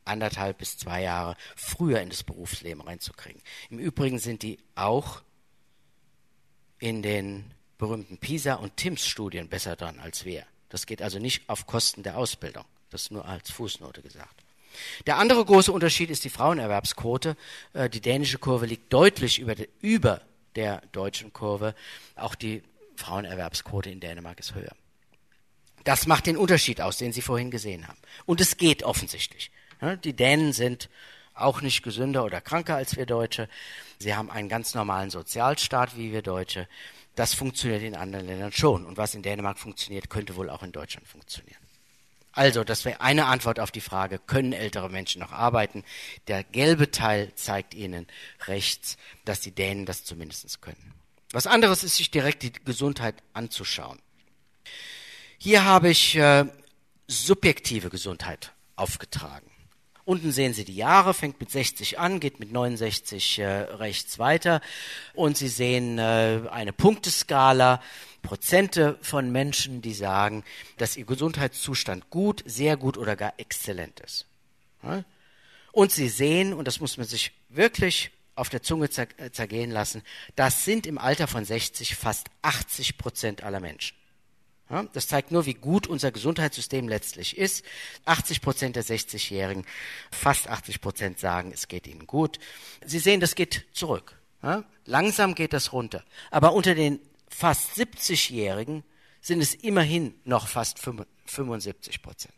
1,5 bis 2 Jahre früher in das Berufsleben reinzukriegen. Im Übrigen sind die auch in den berühmten PISA- und TIMSS-Studien besser dran als wir. Das geht also nicht auf Kosten der Ausbildung. Das nur als Fußnote gesagt. Der andere große Unterschied ist die Frauenerwerbsquote. Die dänische Kurve liegt deutlich über der deutschen Kurve. Auch die Frauenerwerbsquote in Dänemark ist höher. Das macht den Unterschied aus, den Sie vorhin gesehen haben. Und es geht offensichtlich. Die Dänen sind auch nicht gesünder oder kranker als wir Deutsche. Sie haben einen ganz normalen Sozialstaat wie wir Deutsche. Das funktioniert in anderen Ländern schon. Und was in Dänemark funktioniert, könnte wohl auch in Deutschland funktionieren. Also, das wäre eine Antwort auf die Frage, können ältere Menschen noch arbeiten? Der gelbe Teil zeigt Ihnen rechts, dass die Dänen das zumindest können. Was anderes ist, sich direkt die Gesundheit anzuschauen. Hier habe ich subjektive Gesundheit aufgetragen. Unten sehen Sie die Jahre, fängt mit 60 an, geht mit 69 rechts weiter. Und Sie sehen eine Punkteskala, Prozente von Menschen, die sagen, dass ihr Gesundheitszustand gut, sehr gut oder gar exzellent ist. Und Sie sehen, und das muss man sich wirklich auf der Zunge zergehen lassen, das sind im Alter von 60 fast 80% aller Menschen. Das zeigt nur, wie gut unser Gesundheitssystem letztlich ist. 80% der 60-Jährigen, fast 80% sagen, es geht ihnen gut. Sie sehen, das geht zurück. Langsam geht das runter. Aber unter den fast 70-Jährigen sind es immerhin noch fast 75%.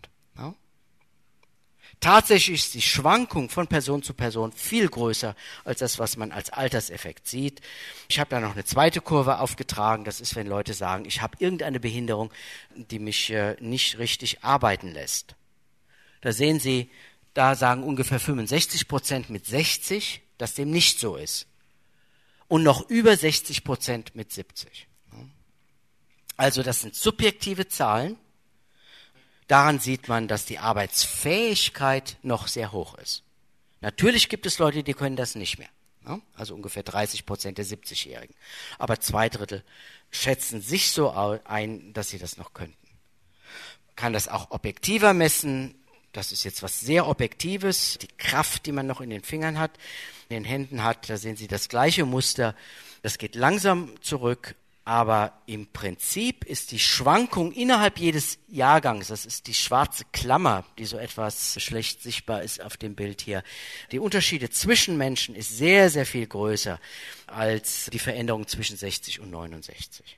Tatsächlich ist die Schwankung von Person zu Person viel größer als das, was man als Alterseffekt sieht. Ich habe da noch eine zweite Kurve aufgetragen. Das ist, wenn Leute sagen, ich habe irgendeine Behinderung, die mich nicht richtig arbeiten lässt. Da sehen Sie, da sagen ungefähr 65% mit 60, dass dem nicht so ist. Und noch über 60% mit 70. Also das sind subjektive Zahlen. Daran sieht man, dass die Arbeitsfähigkeit noch sehr hoch ist. Natürlich gibt es Leute, die können das nicht mehr. Also ungefähr 30% der 70-Jährigen. Aber 2/3 schätzen sich so ein, dass sie das noch könnten. Man kann das auch objektiver messen. Das ist jetzt was sehr Objektives. Die Kraft, die man noch in den Fingern hat, in den Händen hat, da sehen Sie das gleiche Muster. Das geht langsam zurück. Aber im Prinzip ist die Schwankung innerhalb jedes Jahrgangs, das ist die schwarze Klammer, die so etwas schlecht sichtbar ist auf dem Bild hier, die Unterschiede zwischen Menschen ist sehr, sehr viel größer als die Veränderung zwischen 60 und 69.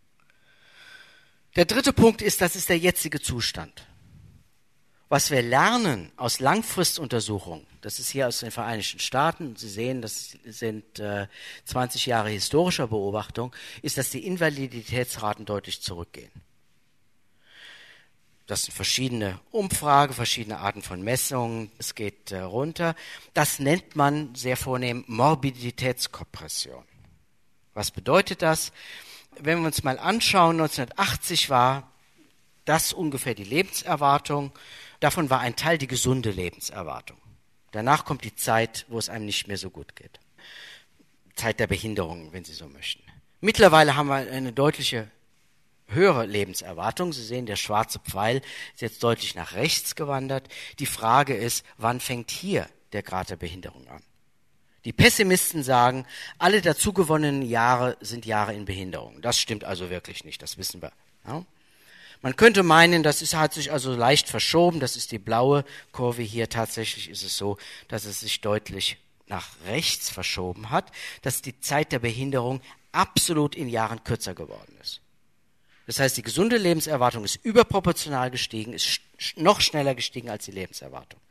Der dritte Punkt ist, das ist der jetzige Zustand. Was wir lernen aus Langfristuntersuchungen, das ist hier aus den Vereinigten Staaten, Sie sehen, das sind 20 Jahre historischer Beobachtung, ist, dass die Invaliditätsraten deutlich zurückgehen. Das sind verschiedene Umfragen, verschiedene Arten von Messungen, es geht runter. Das nennt man sehr vornehm Morbiditätskompression. Was bedeutet das? Wenn wir uns mal anschauen, 1980 war das ungefähr die Lebenserwartung. Davon war ein Teil die gesunde Lebenserwartung. Danach kommt die Zeit, wo es einem nicht mehr so gut geht. Zeit der Behinderung, wenn Sie so möchten. Mittlerweile haben wir eine deutliche höhere Lebenserwartung. Sie sehen, der schwarze Pfeil ist jetzt deutlich nach rechts gewandert. Die Frage ist, wann fängt hier der Grad der Behinderung an? Die Pessimisten sagen, alle dazugewonnenen Jahre sind Jahre in Behinderung. Das stimmt also wirklich nicht, das wissen wir. Ja? Man könnte meinen, hat sich also leicht verschoben, das ist die blaue Kurve hier. Tatsächlich ist es so, dass es sich deutlich nach rechts verschoben hat, dass die Zeit der Behinderung absolut in Jahren kürzer geworden ist. Das heißt, die gesunde Lebenserwartung ist überproportional gestiegen, ist noch schneller gestiegen als die Lebenserwartung.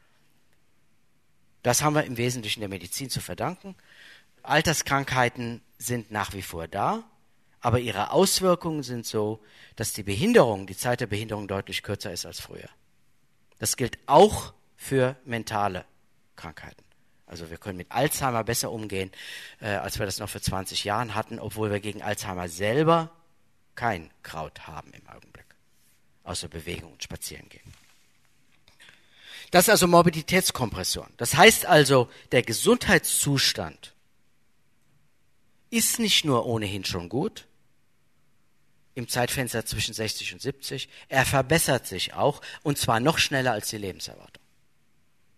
Das haben wir im Wesentlichen der Medizin zu verdanken. Alterskrankheiten sind nach wie vor da. Aber ihre Auswirkungen sind so, dass die Zeit der Behinderung deutlich kürzer ist als früher. Das gilt auch für mentale Krankheiten. Also wir können mit Alzheimer besser umgehen, als wir das noch vor 20 Jahren hatten, obwohl wir gegen Alzheimer selber kein Kraut haben im Augenblick, außer Bewegung und Spazierengehen. Das ist also Morbiditätskompression. Das heißt also, der Gesundheitszustand ist nicht nur ohnehin schon gut, im Zeitfenster zwischen 60 und 70, er verbessert sich auch, und zwar noch schneller als die Lebenserwartung.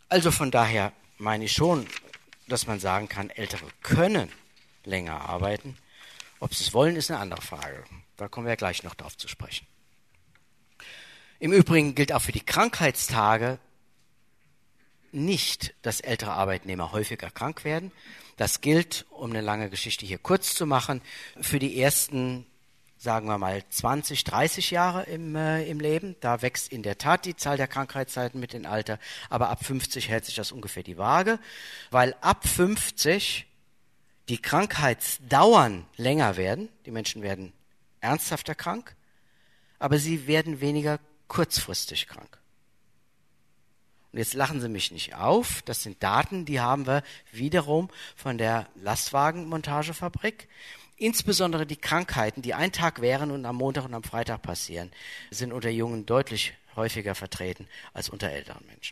Also von daher meine ich schon, dass man sagen kann, Ältere können länger arbeiten. Ob sie es wollen, ist eine andere Frage. Da kommen wir ja gleich noch drauf zu sprechen. Im Übrigen gilt auch für die Krankheitstage nicht, dass ältere Arbeitnehmer häufiger krank werden. Das gilt, um eine lange Geschichte hier kurz zu machen, für die ersten, sagen wir mal, 20, 30 Jahre im Leben. Da wächst in der Tat die Zahl der Krankheitszeiten mit dem Alter, aber ab 50 hält sich das ungefähr die Waage, weil ab 50 die Krankheitsdauern länger werden. Die Menschen werden ernsthafter krank, aber sie werden weniger kurzfristig krank. Und jetzt lachen Sie mich nicht auf, das sind Daten, die haben wir wiederum von der Lastwagenmontagefabrik. Insbesondere die Krankheiten, die einen Tag wären und am Montag und am Freitag passieren, sind unter Jungen deutlich häufiger vertreten als unter älteren Menschen.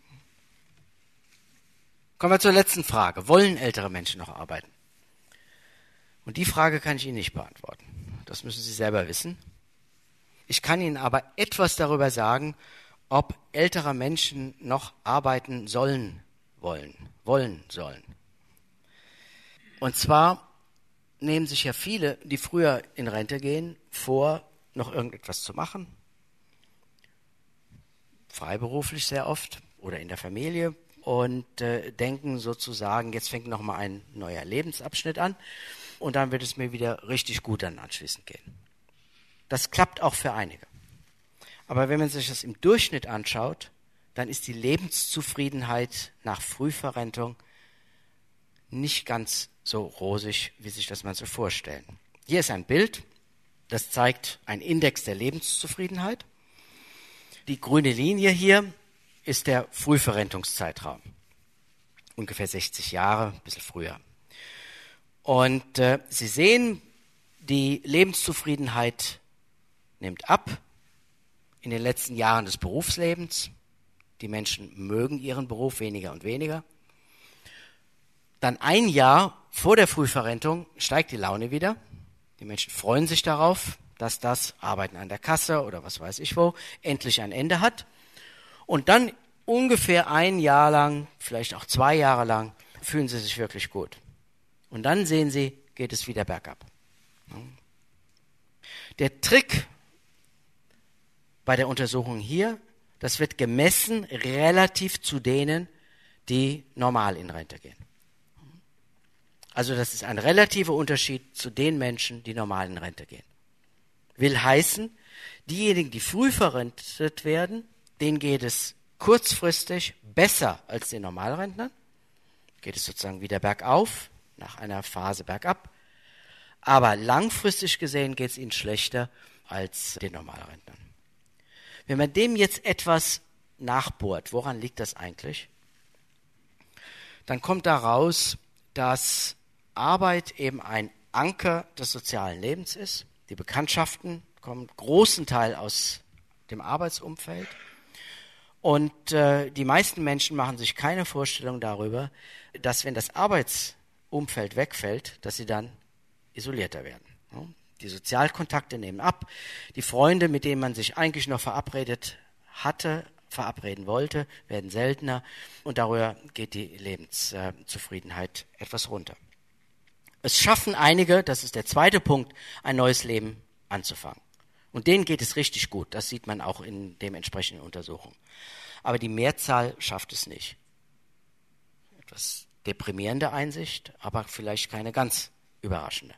Kommen wir zur letzten Frage. Wollen ältere Menschen noch arbeiten? Und die Frage kann ich Ihnen nicht beantworten. Das müssen Sie selber wissen. Ich kann Ihnen aber etwas darüber sagen, ob ältere Menschen noch arbeiten sollen. Und zwar nehmen sich ja viele, die früher in Rente gehen, vor, noch irgendetwas zu machen. Freiberuflich sehr oft oder in der Familie und denken sozusagen, jetzt fängt noch mal ein neuer Lebensabschnitt an und dann wird es mir wieder richtig gut dann anschließend gehen. Das klappt auch für einige. Aber wenn man sich das im Durchschnitt anschaut, dann ist die Lebenszufriedenheit nach Frühverrentung nicht ganz so rosig, wie sich das manche vorstellen. Hier ist ein Bild, das zeigt einen Index der Lebenszufriedenheit. Die grüne Linie hier ist der Frühverrentungszeitraum. Ungefähr 60 Jahre, ein bisschen früher. Und Sie sehen, die Lebenszufriedenheit nimmt ab in den letzten Jahren des Berufslebens. Die Menschen mögen ihren Beruf weniger und weniger. Dann ein Jahr vor der Frühverrentung steigt die Laune wieder. Die Menschen freuen sich darauf, dass das Arbeiten an der Kasse oder was weiß ich wo endlich ein Ende hat. Und dann ungefähr ein Jahr lang, vielleicht auch 2 Jahre lang, fühlen sie sich wirklich gut. Und dann sehen Sie, geht es wieder bergab. Der Trick bei der Untersuchung hier, das wird gemessen relativ zu denen, die normal in Rente gehen. Also das ist ein relativer Unterschied zu den Menschen, die normal in Rente gehen. Will heißen, diejenigen, die früh verrentet werden, denen geht es kurzfristig besser als den Normalrentnern. Geht es sozusagen wieder bergauf, nach einer Phase bergab. Aber langfristig gesehen geht es ihnen schlechter als den Normalrentnern. Wenn man dem jetzt etwas nachbohrt, woran liegt das eigentlich? Dann kommt daraus, dass Arbeit eben ein Anker des sozialen Lebens ist. Die Bekanntschaften kommen großen Teil aus dem Arbeitsumfeld. Und die meisten Menschen machen sich keine Vorstellung darüber, dass wenn das Arbeitsumfeld wegfällt, dass sie dann isolierter werden. Die Sozialkontakte nehmen ab. Die Freunde, mit denen man sich eigentlich noch verabreden wollte, werden seltener. Und darüber geht die Lebenszufriedenheit etwas runter. Es schaffen einige, das ist der zweite Punkt, ein neues Leben anzufangen. Und denen geht es richtig gut. Das sieht man auch in den entsprechenden Untersuchungen. Aber die Mehrzahl schafft es nicht. Etwas deprimierende Einsicht, aber vielleicht keine ganz überraschende.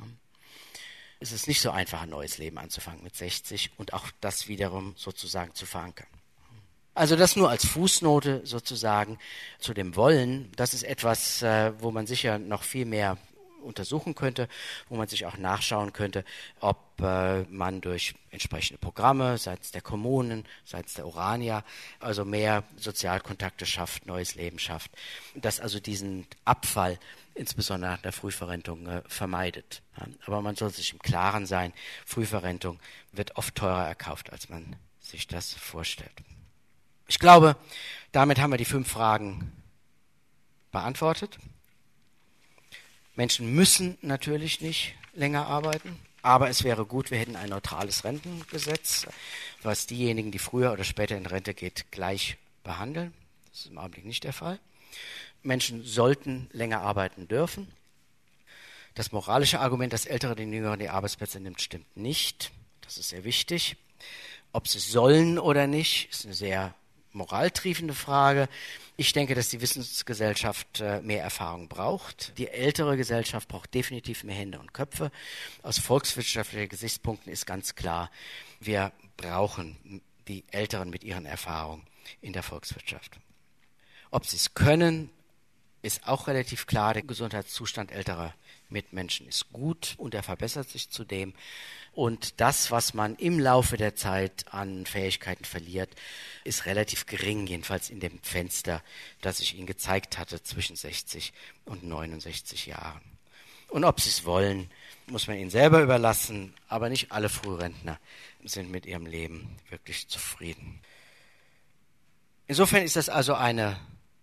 Es ist nicht so einfach, ein neues Leben anzufangen mit 60 und auch das wiederum sozusagen zu verankern. Also das nur als Fußnote sozusagen zu dem Wollen. Das ist etwas, wo man sicher noch viel mehr untersuchen könnte, wo man sich auch nachschauen könnte, ob man durch entsprechende Programme seitens der Kommunen, seitens der Orania, also mehr Sozialkontakte schafft, neues Leben schafft, dass also diesen Abfall insbesondere nach der Frühverrentung vermeidet. Aber man soll sich im Klaren sein, Frühverrentung wird oft teurer erkauft, als man sich das vorstellt. Ich glaube, damit haben wir die 5 Fragen beantwortet. Menschen müssen natürlich nicht länger arbeiten, aber es wäre gut, wir hätten ein neutrales Rentengesetz, was diejenigen, die früher oder später in Rente geht, gleich behandeln. Das ist im Augenblick nicht der Fall. Menschen sollten länger arbeiten dürfen. Das moralische Argument, dass Ältere den Jüngeren die Arbeitsplätze nimmt, stimmt nicht. Das ist sehr wichtig. Ob sie sollen oder nicht, ist eine sehr moraltriefende Frage. Ich denke, dass die Wissensgesellschaft mehr Erfahrung braucht. Die ältere Gesellschaft braucht definitiv mehr Hände und Köpfe. Aus volkswirtschaftlichen Gesichtspunkten ist ganz klar, wir brauchen die Älteren mit ihren Erfahrungen in der Volkswirtschaft. Ob sie es können, ist auch relativ klar. Der Gesundheitszustand älterer Mitmenschen ist gut und er verbessert sich zudem. Und das, was man im Laufe der Zeit an Fähigkeiten verliert, ist relativ gering, jedenfalls in dem Fenster, das ich Ihnen gezeigt hatte, zwischen 60 und 69 Jahren. Und ob Sie es wollen, muss man Ihnen selber überlassen, aber nicht alle Frührentner sind mit ihrem Leben wirklich zufrieden. Insofern ist das also eine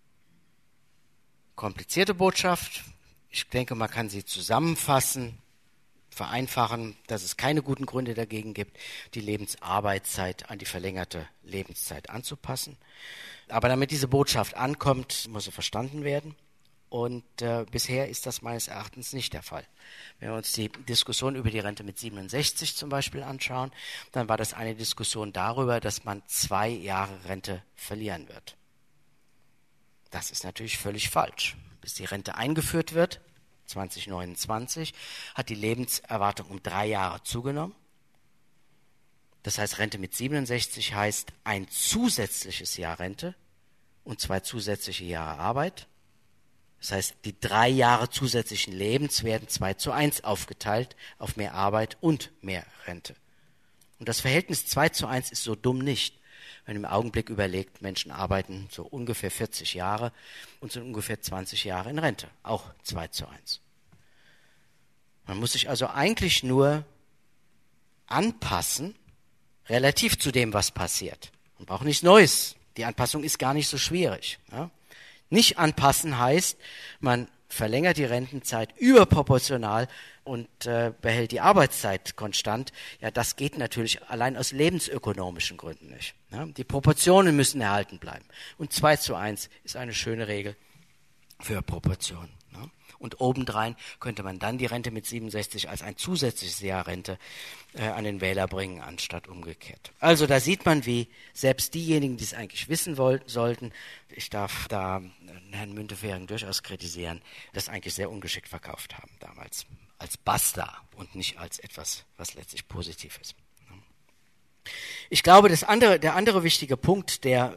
komplizierte Botschaft. Ich denke, man kann sie zusammenfassen, vereinfachen, dass es keine guten Gründe dagegen gibt, die Lebensarbeitszeit an die verlängerte Lebenszeit anzupassen. Aber damit diese Botschaft ankommt, muss sie verstanden werden. Und bisher ist das meines Erachtens nicht der Fall. Wenn wir uns die Diskussion über die Rente mit 67 zum Beispiel anschauen, dann war das eine Diskussion darüber, dass man 2 Jahre Rente verlieren wird. Das ist natürlich völlig falsch. Bis die Rente eingeführt wird, 2029, hat die Lebenserwartung um 3 Jahre zugenommen. Das heißt, Rente mit 67 heißt ein zusätzliches Jahr Rente und 2 zusätzliche Jahre Arbeit. Das heißt, die 3 Jahre zusätzlichen Lebens werden 2:1 aufgeteilt auf mehr Arbeit und mehr Rente. Und das Verhältnis 2:1 ist so dumm nicht. Wenn man im Augenblick überlegt, Menschen arbeiten so ungefähr 40 Jahre und sind ungefähr 20 Jahre in Rente, auch 2:1. Man muss sich also eigentlich nur anpassen, relativ zu dem, was passiert. Man braucht nichts Neues. Die Anpassung ist gar nicht so schwierig. Ja? Nicht anpassen heißt, man verlängert die Rentenzeit überproportional und behält die Arbeitszeit konstant. Ja, das geht natürlich allein aus lebensökonomischen Gründen nicht. Ja? Die Proportionen müssen erhalten bleiben. Und 2:1 ist eine schöne Regel für Proportionen. Ja? Und obendrein könnte man dann die Rente mit 67 als ein zusätzliches Jahr Rente an den Wähler bringen, anstatt umgekehrt. Also da sieht man, wie selbst diejenigen, die es eigentlich wissen sollten, ich darf da Herrn Müntefering durchaus kritisieren, das eigentlich sehr ungeschickt verkauft haben damals. Als Basta und nicht als etwas, was letztlich positiv ist. Ich glaube, der andere wichtige Punkt, der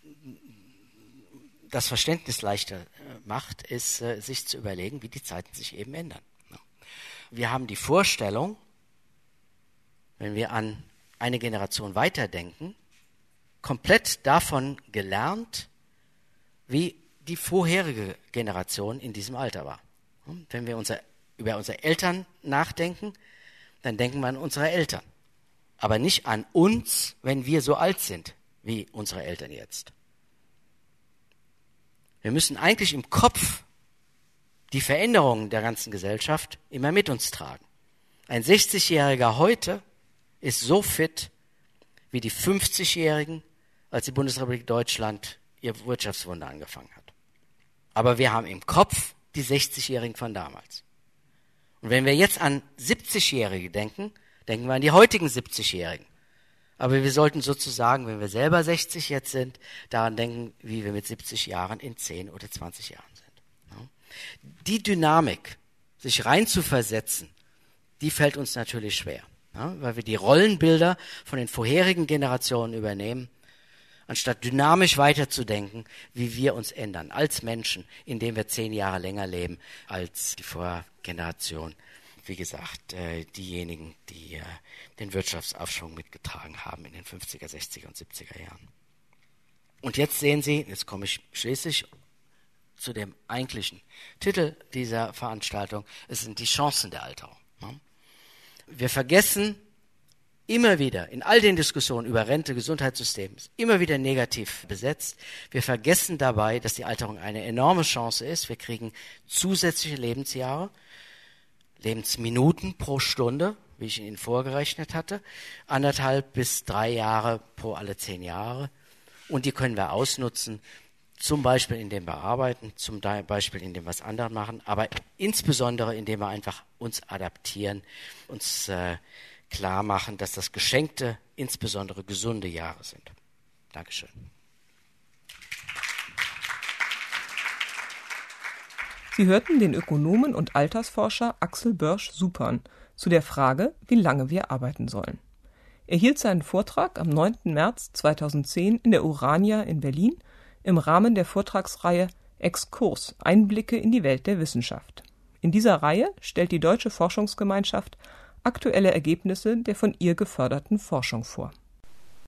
das Verständnis leichter macht, ist, sich zu überlegen, wie die Zeiten sich eben ändern. Wir haben die Vorstellung, wenn wir an eine Generation weiterdenken, komplett davon gelernt, wie die vorherige Generation in diesem Alter war. Wenn wir über unsere Eltern nachdenken, dann denken wir an unsere Eltern. Aber nicht an uns, wenn wir so alt sind, wie unsere Eltern jetzt. Wir müssen eigentlich im Kopf die Veränderungen der ganzen Gesellschaft immer mit uns tragen. Ein 60-Jähriger heute ist so fit wie die 50-Jährigen, als die Bundesrepublik Deutschland ihr Wirtschaftswunder angefangen hat. Aber wir haben im Kopf die 60-Jährigen von damals. Und wenn wir jetzt an 70-Jährige denken, denken wir an die heutigen 70-Jährigen. Aber wir sollten sozusagen, wenn wir selber 60 jetzt sind, daran denken, wie wir mit 70 Jahren in 10 oder 20 Jahren sind. Ja. Die Dynamik, sich reinzuversetzen, die fällt uns natürlich schwer, ja, weil wir die Rollenbilder von den vorherigen Generationen übernehmen, anstatt dynamisch weiterzudenken, wie wir uns ändern als Menschen, indem wir 10 Jahre länger leben als die Vorgeneration. Wie gesagt, diejenigen, die den Wirtschaftsaufschwung mitgetragen haben in den 50er, 60er und 70er Jahren. Und jetzt sehen Sie, jetzt komme ich schließlich zu dem eigentlichen Titel dieser Veranstaltung, es sind die Chancen der Alterung. Wir vergessen immer wieder, in all den Diskussionen über Rente, Gesundheitssystem, ist immer wieder negativ besetzt. Wir vergessen dabei, dass die Alterung eine enorme Chance ist. Wir kriegen zusätzliche Lebensjahre, Lebensminuten pro Stunde, wie ich Ihnen vorgerechnet hatte, 1,5 bis 3 Jahre pro alle 10 Jahre. Und die können wir ausnutzen, Zum Beispiel, indem wir arbeiten, zum Beispiel, indem wir es anderen machen, aber insbesondere, indem wir einfach uns adaptieren, uns klar machen, dass das geschenkte, insbesondere gesunde Jahre sind. Dankeschön. Sie hörten den Ökonomen und Altersforscher Axel Börsch-Supern zu der Frage, wie lange wir arbeiten sollen. Er hielt seinen Vortrag am 9. März 2010 in der Urania in Berlin im Rahmen der Vortragsreihe Exkurs – Einblicke in die Welt der Wissenschaft. In dieser Reihe stellt die Deutsche Forschungsgemeinschaft aktuelle Ergebnisse der von ihr geförderten Forschung vor.